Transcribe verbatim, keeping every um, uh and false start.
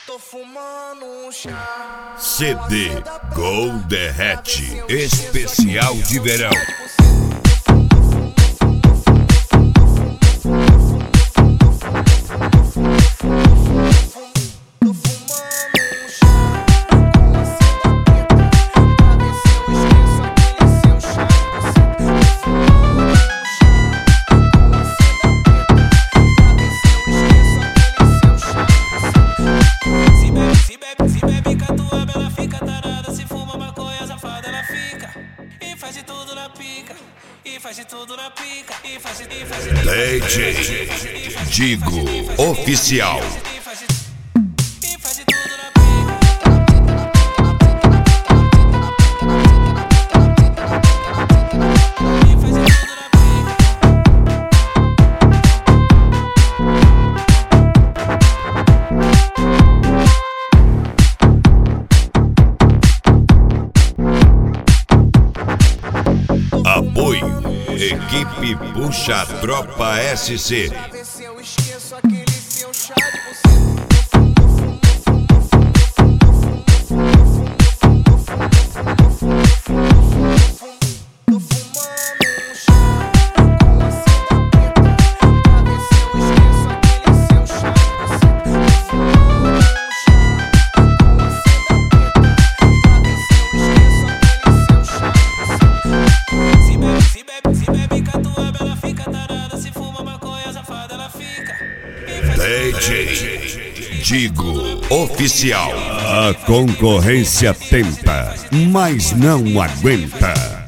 Tô fumando um chá. C D Gold Derrete especial de verão. Se bebe catuaba, ela fica tarada. Se fuma maconha, safada, ela fica. E faz de tudo na pica. E faz de tudo na pica. E faz de, e faz de, D J Digo Oficial. E faz de, e faz de tudo na pica. E faz de tudo na pica. Apoio Equipe Puxa Tropa S C. Pra ver se eu esqueço aquele seu chá de buceta. Tô fumando um chá com a seda preta. Pra ver se eu esqueço aquele seu chá de buceta. Tô fumando um chá com a seda preta. Pra ver se eu esqueço aquele seu chá de buceta. Se bebe, se bebe, se bebe catuaba, ela fica tarada. Se fuma maconha, safada, ela fica. E faz D J Digo Oficial. A concorrência tenta, mas não aguenta.